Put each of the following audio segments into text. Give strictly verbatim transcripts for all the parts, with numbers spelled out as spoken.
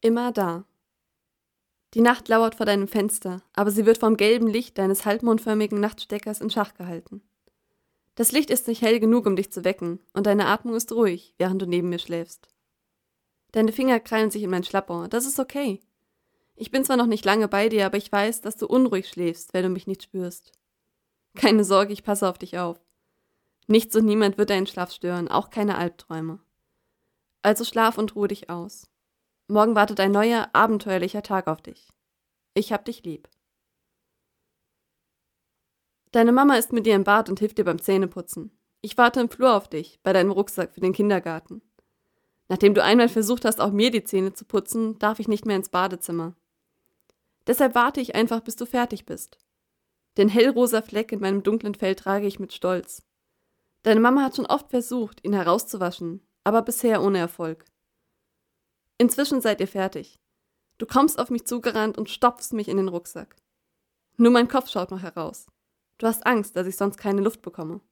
Immer da. Die Nacht lauert vor deinem Fenster, aber sie wird vom gelben Licht deines halbmondförmigen Nachtsteckers in Schach gehalten. Das Licht ist nicht hell genug, um dich zu wecken, und deine Atmung ist ruhig, während du neben mir schläfst. Deine Finger krallen sich in mein Schlappohr, das ist okay. Ich bin zwar noch nicht lange bei dir, aber ich weiß, dass du unruhig schläfst, wenn du mich nicht spürst. Keine Sorge, ich passe auf dich auf. Nichts und niemand wird deinen Schlaf stören, auch keine Albträume. Also schlaf und ruhe dich aus. Morgen wartet ein neuer, abenteuerlicher Tag auf dich. Ich hab dich lieb. Deine Mama ist mit dir im Bad und hilft dir beim Zähneputzen. Ich warte im Flur auf dich, bei deinem Rucksack für den Kindergarten. Nachdem du einmal versucht hast, auch mir die Zähne zu putzen, darf ich nicht mehr ins Badezimmer. Deshalb warte ich einfach, bis du fertig bist. Den hellrosa Fleck in meinem dunklen Fell trage ich mit Stolz. Deine Mama hat schon oft versucht, ihn herauszuwaschen, aber bisher ohne Erfolg. Inzwischen seid ihr fertig. Du kommst auf mich zugerannt und stopfst mich in den Rucksack. Nur mein Kopf schaut noch heraus. Du hast Angst, dass ich sonst keine Luft bekomme.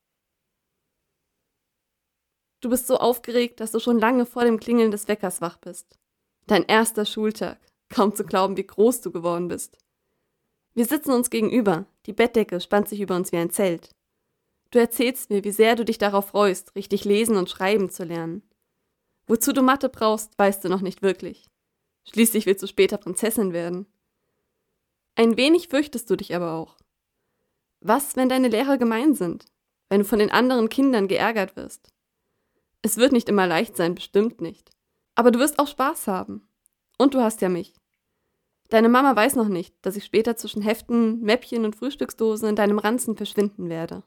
Du bist so aufgeregt, dass du schon lange vor dem Klingeln des Weckers wach bist. Dein erster Schultag. Kaum zu glauben, wie groß du geworden bist. Wir sitzen uns gegenüber. Die Bettdecke spannt sich über uns wie ein Zelt. Du erzählst mir, wie sehr du dich darauf freust, richtig lesen und schreiben zu lernen. Wozu du Mathe brauchst, weißt du noch nicht wirklich. Schließlich willst du später Prinzessin werden. Ein wenig fürchtest du dich aber auch. Was, wenn deine Lehrer gemein sind? Wenn du von den anderen Kindern geärgert wirst? Es wird nicht immer leicht sein, bestimmt nicht. Aber du wirst auch Spaß haben. Und du hast ja mich. Deine Mama weiß noch nicht, dass ich später zwischen Heften, Mäppchen und Frühstücksdosen in deinem Ranzen verschwinden werde.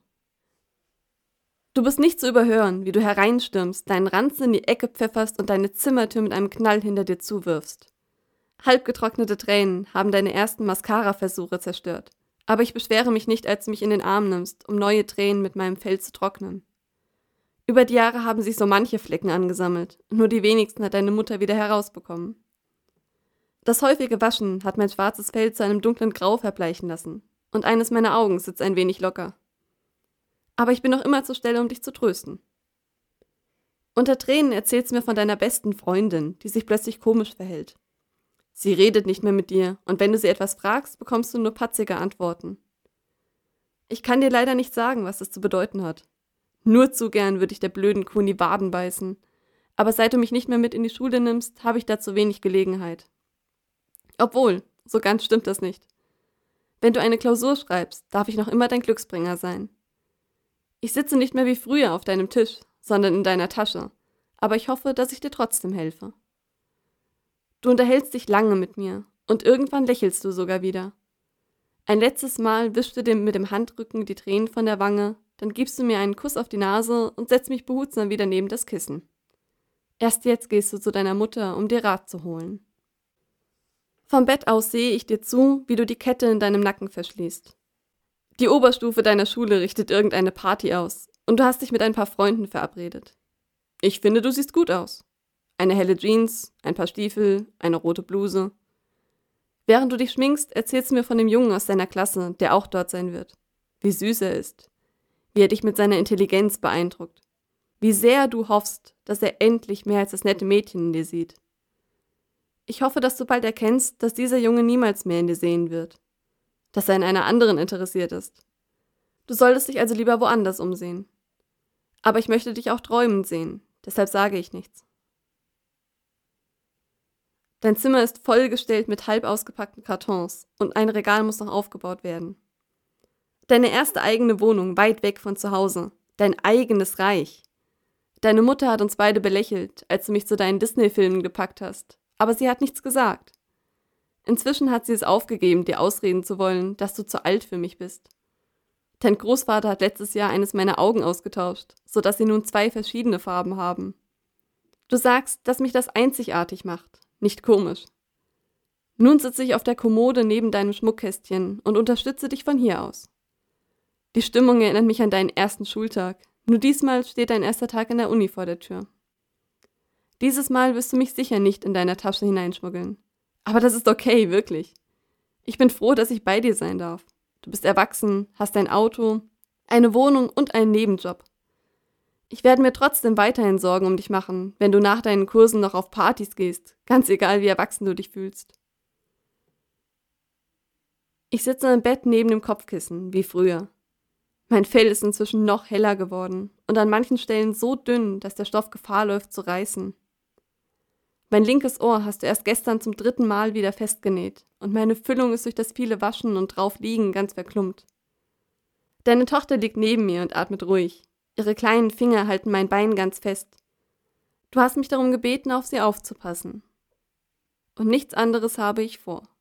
Du bist nicht zu überhören, wie du hereinstürmst, deinen Ranzen in die Ecke pfefferst und deine Zimmertür mit einem Knall hinter dir zuwirfst. Halbgetrocknete Tränen haben deine ersten Mascara-Versuche zerstört. Aber ich beschwere mich nicht, als du mich in den Arm nimmst, um neue Tränen mit meinem Fell zu trocknen. Über die Jahre haben sich so manche Flecken angesammelt, nur die wenigsten hat deine Mutter wieder herausbekommen. Das häufige Waschen hat mein schwarzes Fell zu einem dunklen Grau verbleichen lassen, und eines meiner Augen sitzt ein wenig locker. Aber ich bin noch immer zur Stelle, um dich zu trösten. Unter Tränen erzählst du mir von deiner besten Freundin, die sich plötzlich komisch verhält. Sie redet nicht mehr mit dir, und wenn du sie etwas fragst, bekommst du nur patzige Antworten. Ich kann dir leider nicht sagen, was das zu bedeuten hat. Nur zu gern würde ich der blöden Kuh in die Waden beißen, aber seit du mich nicht mehr mit in die Schule nimmst, habe ich dazu wenig Gelegenheit. Obwohl, so ganz stimmt das nicht. Wenn du eine Klausur schreibst, darf ich noch immer dein Glücksbringer sein. Ich sitze nicht mehr wie früher auf deinem Tisch, sondern in deiner Tasche, aber ich hoffe, dass ich dir trotzdem helfe. Du unterhältst dich lange mit mir, und irgendwann lächelst du sogar wieder. Ein letztes Mal wischst du dir mit dem Handrücken die Tränen von der Wange, dann gibst du mir einen Kuss auf die Nase und setzt mich behutsam wieder neben das Kissen. Erst jetzt gehst du zu deiner Mutter, um dir Rat zu holen. Vom Bett aus sehe ich dir zu, wie du die Kette in deinem Nacken verschließt. Die Oberstufe deiner Schule richtet irgendeine Party aus, und du hast dich mit ein paar Freunden verabredet. Ich finde, du siehst gut aus. Eine helle Jeans, ein paar Stiefel, eine rote Bluse. Während du dich schminkst, erzählst du mir von dem Jungen aus deiner Klasse, der auch dort sein wird. Wie süß er ist. Wie er dich mit seiner Intelligenz beeindruckt. Wie sehr du hoffst, dass er endlich mehr als das nette Mädchen in dir sieht. Ich hoffe, dass du bald erkennst, dass dieser Junge niemals mehr in dir sehen wird. Dass er in einer anderen interessiert ist. Du solltest dich also lieber woanders umsehen. Aber ich möchte dich auch träumend sehen, deshalb sage ich nichts. Dein Zimmer ist vollgestellt mit halb ausgepackten Kartons und ein Regal muss noch aufgebaut werden. Deine erste eigene Wohnung, weit weg von zu Hause. Dein eigenes Reich. Deine Mutter hat uns beide belächelt, als du mich zu deinen Disney-Filmen gepackt hast, aber sie hat nichts gesagt. Inzwischen hat sie es aufgegeben, dir ausreden zu wollen, dass du zu alt für mich bist. Dein Großvater hat letztes Jahr eines meiner Augen ausgetauscht, sodass sie nun zwei verschiedene Farben haben. Du sagst, dass mich das einzigartig macht, nicht komisch. Nun sitze ich auf der Kommode neben deinem Schmuckkästchen und unterstütze dich von hier aus. Die Stimmung erinnert mich an deinen ersten Schultag, nur diesmal steht dein erster Tag in der Uni vor der Tür. Dieses Mal wirst du mich sicher nicht in deiner Tasche hineinschmuggeln. Aber das ist okay, wirklich. Ich bin froh, dass ich bei dir sein darf. Du bist erwachsen, hast ein Auto, eine Wohnung und einen Nebenjob. Ich werde mir trotzdem weiterhin Sorgen um dich machen, wenn du nach deinen Kursen noch auf Partys gehst, ganz egal wie erwachsen du dich fühlst. Ich sitze im Bett neben dem Kopfkissen, wie früher. Mein Fell ist inzwischen noch heller geworden und an manchen Stellen so dünn, dass der Stoff Gefahr läuft zu reißen. Mein linkes Ohr hast du erst gestern zum dritten Mal wieder festgenäht und meine Füllung ist durch das viele Waschen und drauf liegen ganz verklumpt. Deine Tochter liegt neben mir und atmet ruhig. Ihre kleinen Finger halten mein Bein ganz fest. Du hast mich darum gebeten, auf sie aufzupassen. Und nichts anderes habe ich vor.